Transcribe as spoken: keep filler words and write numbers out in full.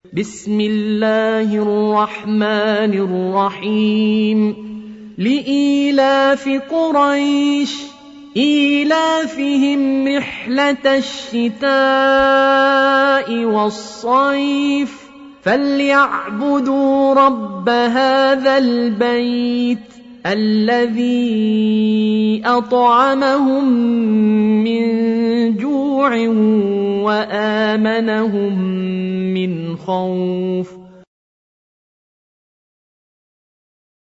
بسم الله الرحمن الرحيم لإيلاف قريش إيلافهم رحلة الشتاء والصيف فليعبدوا رب هذا البيت الذي أطعمهم من جوع وآمنهم من خوف